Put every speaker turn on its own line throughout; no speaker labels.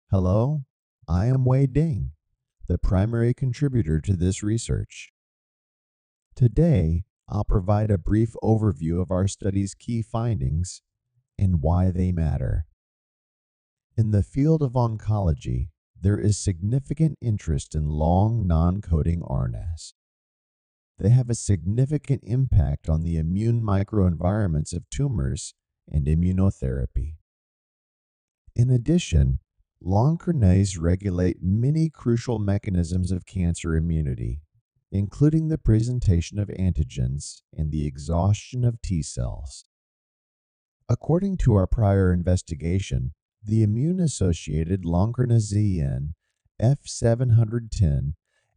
Hello, I am Wei Ding, the primary contributor to this research. Today, I'll provide a brief overview of our study's key findings and why they matter. In the field of oncology, there is significant interest in long non-coding RNAs. They have a significant impact on the immune microenvironments of tumors and immunotherapy. In addition, long RNAs regulate many crucial mechanisms of cancer immunity, including the presentation of antigens and the exhaustion of T cells. According to our prior investigation, the immune-associated LongRNA-ZN F710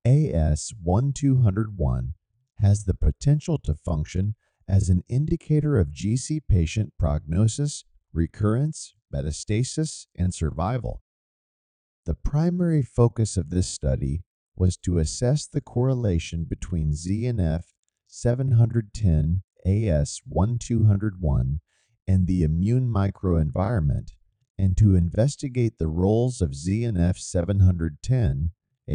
AS1201 has the potential to function as an indicator of GC patient prognosis, recurrence, metastasis, and survival. The primary focus of this study was to assess the correlation between ZNF 710 AS1201 and the immune microenvironment, and to investigate the roles of ZNF 710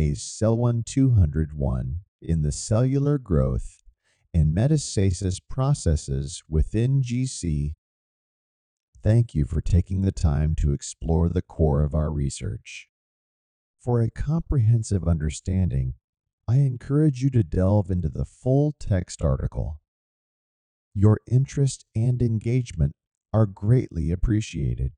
AS1201 in the cellular growth and metastasis processes within GC. Thank you for taking the time to explore the core of our research. For a comprehensive understanding, I encourage you to delve into the full text article. Your interest and engagement are greatly appreciated.